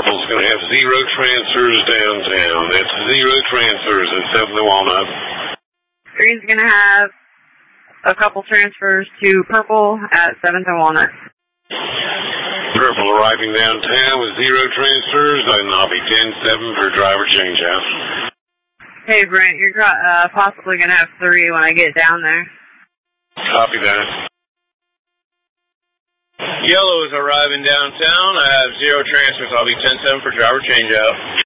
Purple's going to have 0 transfers downtown. That's 0 transfers at 7th and Walnut. Green's going to have a couple transfers to Purple at 7th and Walnut. Purple arriving downtown with 0 transfers, and I'll be 10-7 for driver changeout. Hey, Brent, you're possibly going to have 3 when I get down there. Copy that. Yellow is arriving downtown. I have 0 transfers. I'll be 10-7 for driver changeout.